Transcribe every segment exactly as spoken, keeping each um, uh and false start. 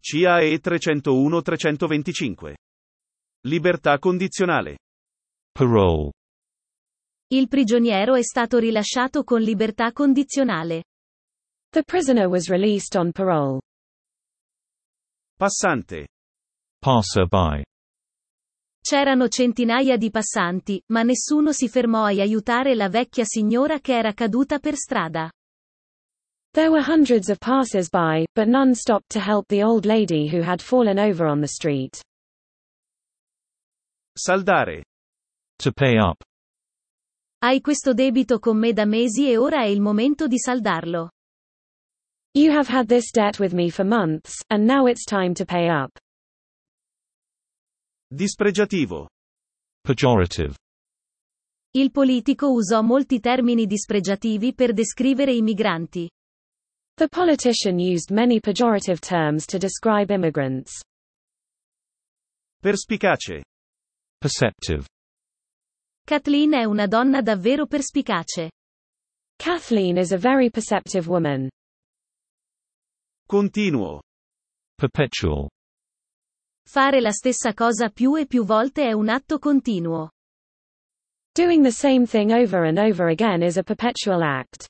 C A E trecentouno trecentoventicinque. Libertà condizionale. Parole. Il prigioniero è stato rilasciato con libertà condizionale. The prisoner was released on parole. Passante. Passerby. C'erano centinaia di passanti, ma nessuno si fermò a aiutare la vecchia signora che era caduta per strada. There were hundreds of passers-by, but none stopped to help the old lady who had fallen over on the street. Saldare. To pay up. Hai questo debito con me da mesi e ora è il momento di saldarlo. You have had this debt with me for months, and now it's time to pay up. Dispregiativo. Pejorative. Il politico usò molti termini dispregiativi per descrivere i migranti. The politician used many pejorative terms to describe immigrants. Perspicace. Perceptive. Kathleen è una donna davvero perspicace. Kathleen is a very perceptive woman. Continuo. Perpetual. Fare la stessa cosa più e più volte è un atto continuo. Doing the same thing over and over again is a perpetual act.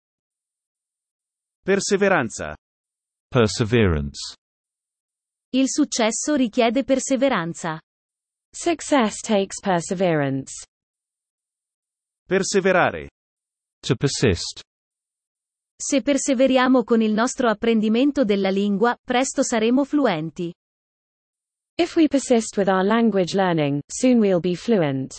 Perseveranza. Perseverance. Il successo richiede perseveranza. Success takes perseverance. Perseverare. To persist. Se perseveriamo con il nostro apprendimento della lingua, presto saremo fluenti. If we persist with our language learning, soon we'll be fluent.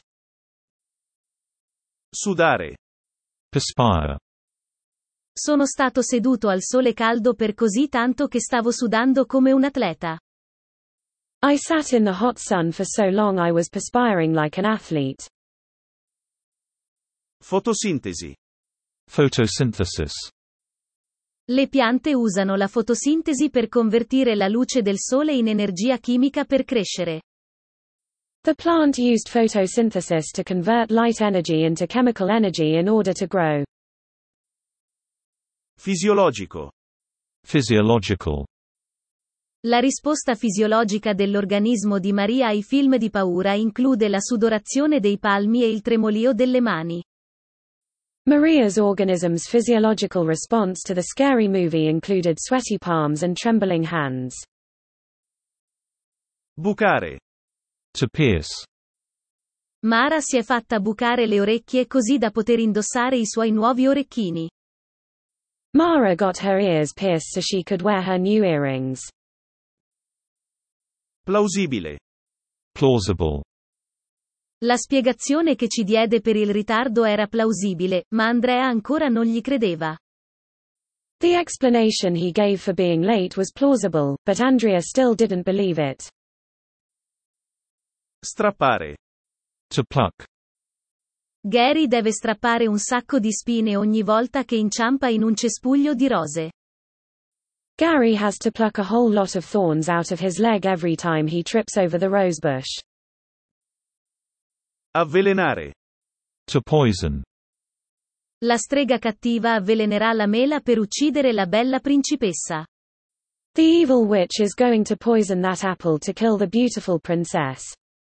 Sudare. Perspire. Sono stato seduto al sole caldo per così tanto che stavo sudando come un atleta. I sat in the hot sun for so long I was perspiring like an athlete. Fotosintesi. Photosynthesis. Le piante usano la fotosintesi per convertire la luce del sole in energia chimica per crescere. The plant used photosynthesis to convert light energy into chemical energy in order to grow. Fisiologico. Physiological. La risposta fisiologica dell'organismo di Maria ai film di paura include la sudorazione dei palmi e il tremolio delle mani. Maria's organism's physiological response to the scary movie included sweaty palms and trembling hands. Bucare. To pierce. Mara si è fatta bucare le orecchie così da poter indossare i suoi nuovi orecchini. Mara got her ears pierced so she could wear her new earrings. Plausibile. Plausible. La spiegazione che ci diede per il ritardo era plausibile, ma Andrea ancora non gli credeva. The explanation he gave for being late was plausible, but Andrea still didn't believe it. Strappare. To pluck. Gary deve strappare un sacco di spine ogni volta che inciampa in un cespuglio di rose. Gary has to pluck a whole lot of thorns out of his leg every time he trips over the rosebush. Avvelenare. To poison. La strega cattiva avvelenerà la mela per uccidere la bella principessa. The evil witch is going to poison that apple to kill the beautiful princess.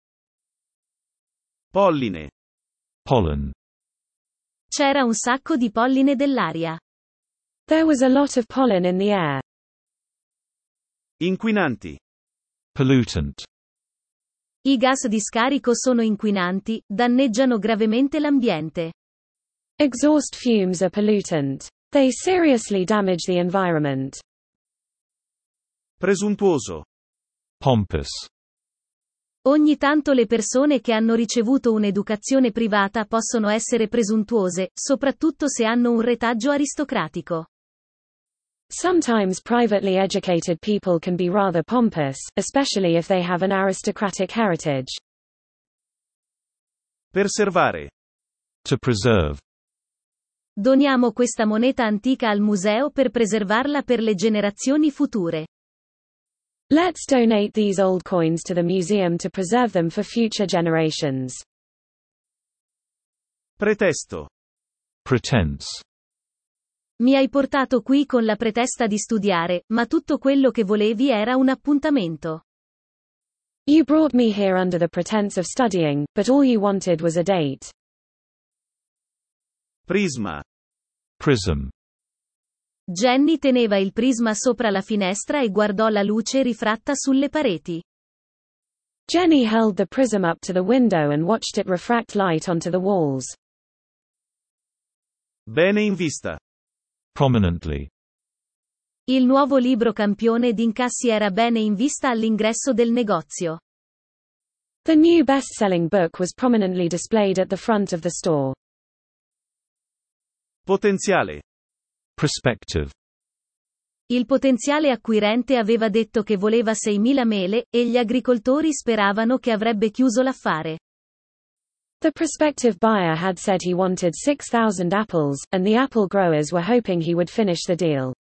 Polline. Pollen. C'era un sacco di polline dell'aria. There was a lot of pollen in the air. Inquinanti. Pollutant. I gas di scarico sono inquinanti, danneggiano gravemente l'ambiente. Exhaust fumes are pollutant. They seriously damage the environment. Presuntuoso. Pompous. Ogni tanto le persone che hanno ricevuto un'educazione privata possono essere presuntuose, soprattutto se hanno un retaggio aristocratico. Sometimes privately educated people can be rather pompous, especially if they have an aristocratic heritage. Perservare. To preserve. Doniamo questa moneta antica al museo per preservarla per le generazioni future. Let's donate these old coins to the museum to preserve them for future generations. Pretesto. Pretense. Mi hai portato qui con la pretesta di studiare, ma tutto quello che volevi era un appuntamento. You brought me here under the pretense of studying, but all you wanted was a date. Prisma. Prism. Jenny teneva il prisma sopra la finestra e guardò la luce rifratta sulle pareti. Jenny held the prism up to the window and watched it refract light onto the walls. Bene in vista. Prominently. Il nuovo libro campione d'incassi era bene in vista all'ingresso del negozio. The new best-selling book was prominently displayed at the front of the store. Potenziale. Prospective. Il potenziale acquirente aveva detto che voleva seimila mele, e gli agricoltori speravano che avrebbe chiuso l'affare. The prospective buyer had said he wanted six thousand apples, and the apple growers were hoping he would finish the deal.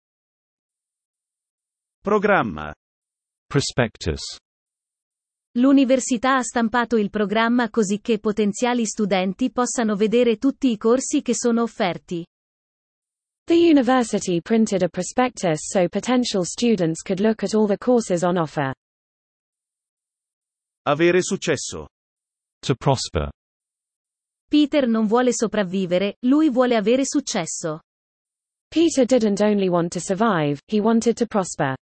Programma. Prospectus. L'università ha stampato il programma così che potenziali studenti possano vedere tutti i corsi che sono offerti. The university printed a prospectus so potential students could look at all the courses on offer. Avere successo. To prosper. Peter non vuole sopravvivere, lui vuole avere successo. Peter didn't only want to survive, he wanted to prosper.